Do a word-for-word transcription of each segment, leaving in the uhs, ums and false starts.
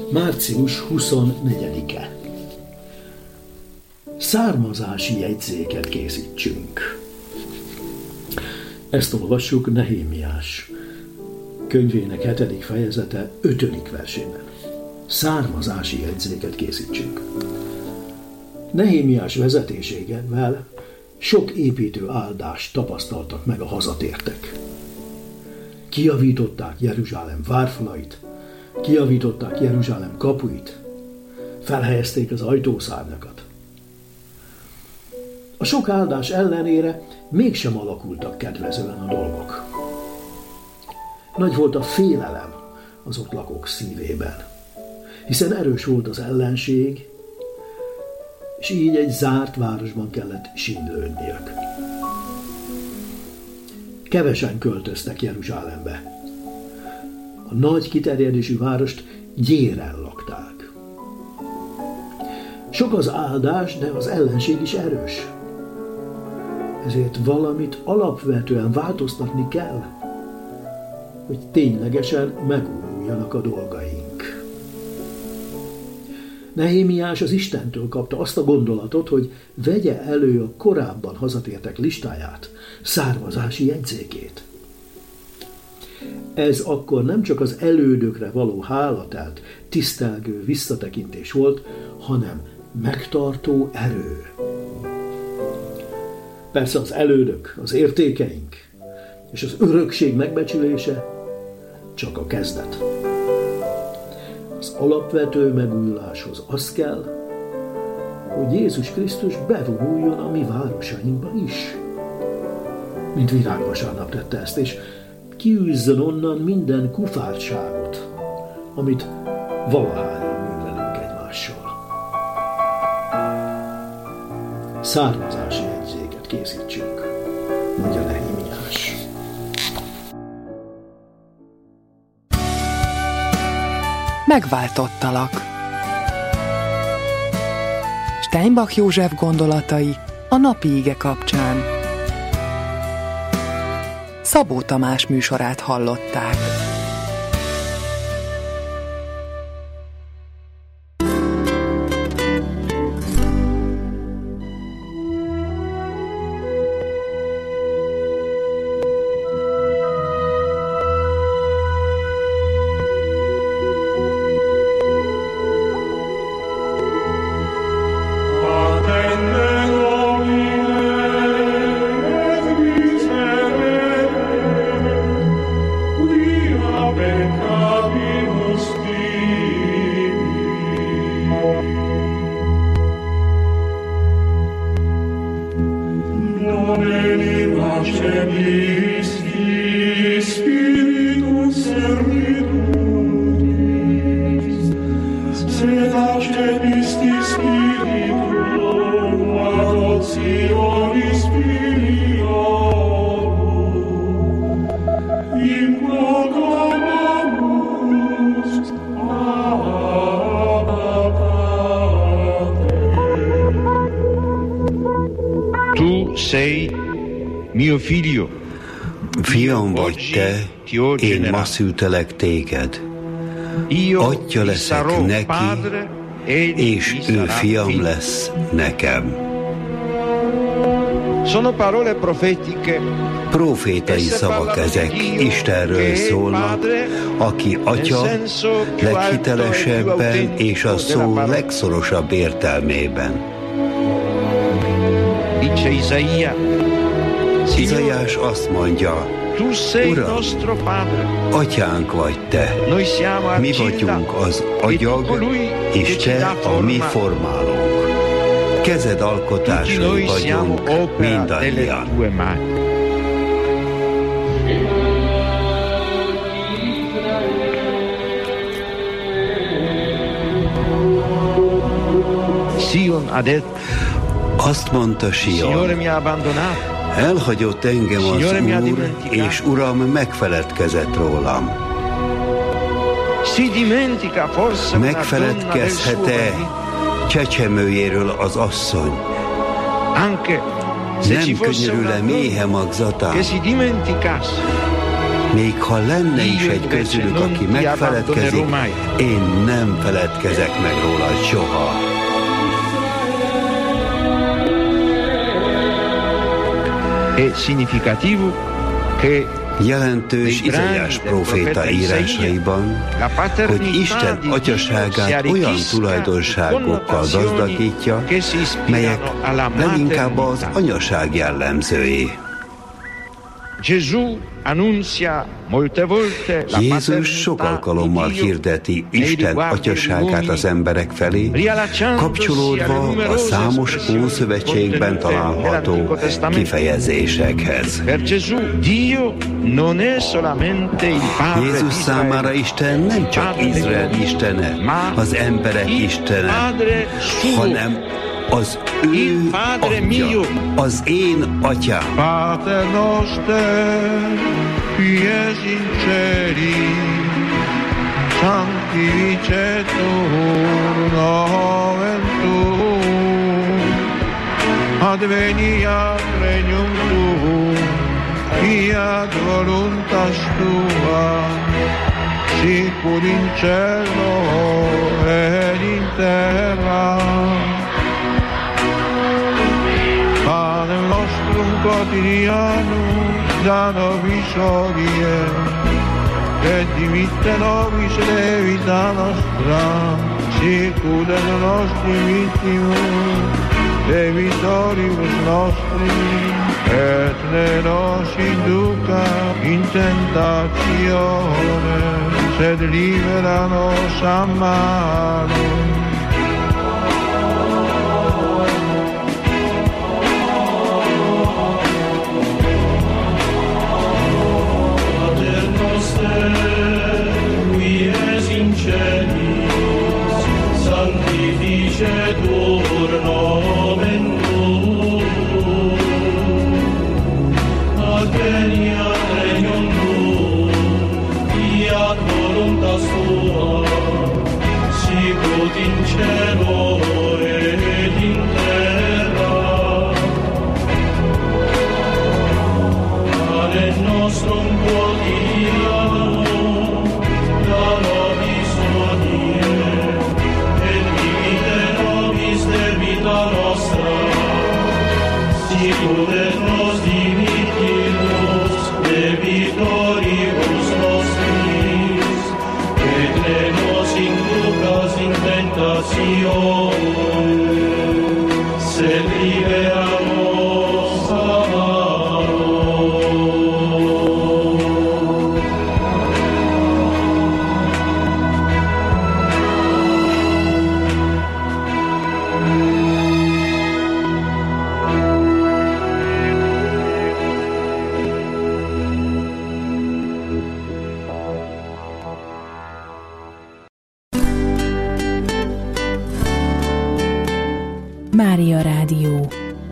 március huszonnegyedike. Származási jegyzéket készítsünk. Ezt olvassuk Nehémiás könyvének hetedik fejezete ötödik versében. Származási jegyzéket készítsünk. Nehémiás vezetésével sok építő áldást tapasztaltak meg a hazatértek. Kijavították Jeruzsálem várfalait, kijavították Jeruzsálem kapuit, felhelyezték az ajtószárnyakat. A sok áldás ellenére mégsem alakultak kedvezően a dolgok. Nagy volt a félelem az ott lakók szívében, hiszen erős volt az ellenség, és így egy zárt városban kellett sínylődniük. Kevesen költöztek Jeruzsálembe. A nagy kiterjedésű várost gyéren lakták. Sok az áldás, de az ellenség is erős. Ezért valamit alapvetően változtatni kell, hogy ténylegesen megújuljanak a dolgaink. Nehémiás az Istentől kapta azt a gondolatot, hogy vegye elő a korábban hazatértek listáját, származási jegyzékét. Ez akkor nem csak az elődökre való hálatelt, tisztelgő visszatekintés volt, hanem megtartó erő. Persze az elődök, az értékeink és az örökség megbecsülése csak a kezdet. Az alapvető megújuláshoz az kell, hogy Jézus Krisztus bevonuljon a mi városainkba is. Mint Virágvasárnap tette ezt, és kiűzzön onnan minden kufártságot, amit valahányan művelünk egymással. Származási jegyzéket készítsünk, mondja Nehémiás. Megváltottalak. Steinbach József gondolatai a napi ige kapcsán. Szabó Tamás műsorát hallották. Fiam vagy te, én ma szültelek téged. Atya leszek neki, és ő fiam lesz nekem. Profétai szavak ezek, Istenről szólnak, aki atya leghitelesebben és a szó legszorosabb értelmében. Izaiás azt mondja, Uram, atyánk vagy te, mi vagyunk az agyag, és te a mi formálónk. Kezed alkotásai vagyunk mindannyian. Azt mondta Sion, elhagyott engem az Úr, és Uram megfeledkezett rólam. Megfeledkezhet-e csecsemőjéről az asszony? Nem könyörül-e méhe magzatán? Még ha lenne is egy közülük, aki megfeledkezik, én nem feledkezek meg rólad soha. È significativo che jelentős Izaiás próféta írásaiban, hogy Isten atyaságát olyan tulajdonságokkal gazdagítja, melyek leginkább az anyaság jellemzői. Jézus sok alkalommal hirdeti Isten atyaságát az emberek felé, kapcsolódva a számos Ószövetségben található kifejezésekhez. Jézus számára Isten nem csak Izrael istene, az emberek istene, hanem az ő atya, az én atyám. Pater noster, qui es in celi, sanctificetur nomen tuum, adveniat regnum tuum, fiat voluntas tua, sicur in cielo ed in terra. Panem nostrum quotidianum da nobis hodie, et dimitte nobis debita nostra, sicut et nostri vittimus debitoribus nostri, et ne nos induca in tentatione, sed libera nos a malo. Sanctificetur nomen tuum, adveniat regnum tuum, fiat voluntas tua, sicut in cielo et in terra. Panem nostrum quotidianum da nobis hodie, debita nostra, sicut et nos dimittimus debitoribus nostris, et ne nos inducas in tentatione, sed libera nos a malo. Mária Rádió.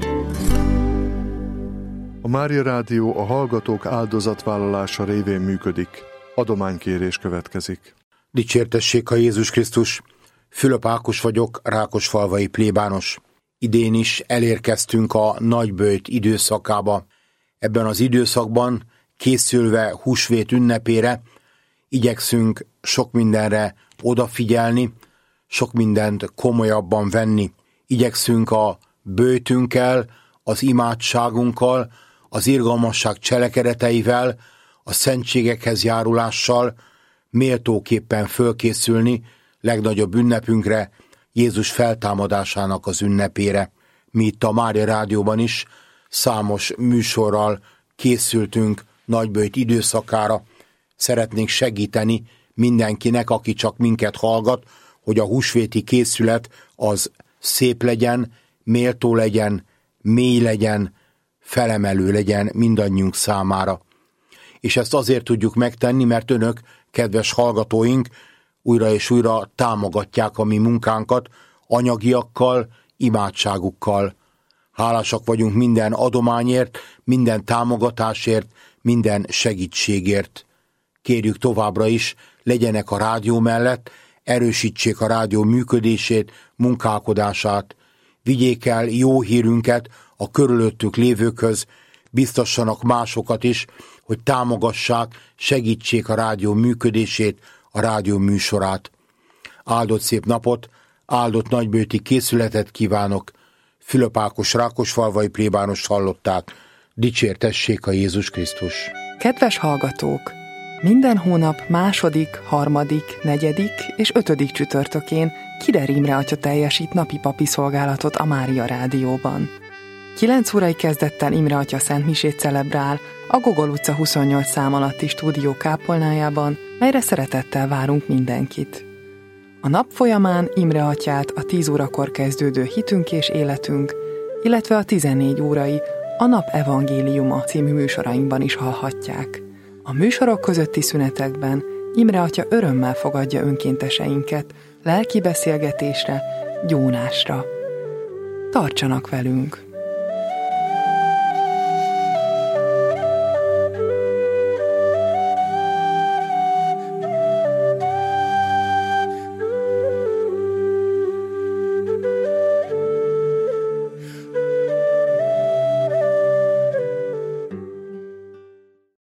A Mária Rádió a hallgatók áldozatvállalása révén működik. Adománykérés következik. Dicsértessék a Jézus Krisztus! Fülöp Ákos vagyok, rákosfalvai plébános. Idén is elérkeztünk a nagyböjt időszakába. Ebben az időszakban, készülve húsvét ünnepére, igyekszünk sok mindenre odafigyelni, sok mindent komolyabban venni. Igyekszünk a böjtünkkel, az imádságunkkal, az irgalmasság cselekedeteivel, a szentségekhez járulással méltóképpen fölkészülni legnagyobb ünnepünkre, Jézus feltámadásának az ünnepére. Mi itt a Mária Rádióban is számos műsorral készültünk nagyböjt időszakára. Szeretnénk segíteni mindenkinek, aki csak minket hallgat, hogy a húsvéti készület az szép legyen, méltó legyen, mély legyen, felemelő legyen mindannyiunk számára. És ezt azért tudjuk megtenni, mert önök, kedves hallgatóink, újra és újra támogatják a mi munkánkat anyagiakkal, imádságukkal. Hálásak vagyunk minden adományért, minden támogatásért, minden segítségért. Kérjük továbbra is, legyenek a rádió mellett, erősítsék a rádió működését, munkálkodását, vigyék el jó hírünket a körülöttük lévőkhöz, biztassanak másokat is, hogy támogassák, segítsék a rádió működését, a rádió műsorát. Áldott szép napot, áldott nagybőti készületet kívánok. Fülöp Ákos rákosfalvai plébánost hallották. Dicsértessék a Jézus Krisztus! Kedves hallgatók! Minden hónap második, harmadik, negyedik és ötödik csütörtökén Kider Imre atya teljesít napi papi szolgálatot a Mária Rádióban. kilenc órai kezdettel Imre atya szentmisét celebrál a Gogol utca huszonnyolc szám alatti stúdió kápolnájában, melyre szeretettel várunk mindenkit. A nap folyamán Imre atyát a tíz órakor kezdődő Hitünk és életünk, illetve a tizennégy órai a Nap Evangéliuma című műsorainkban is hallhatják. A műsorok közötti szünetekben Imre atya örömmel fogadja önkénteseinket lelki beszélgetésre, gyónásra. Tartsanak velünk!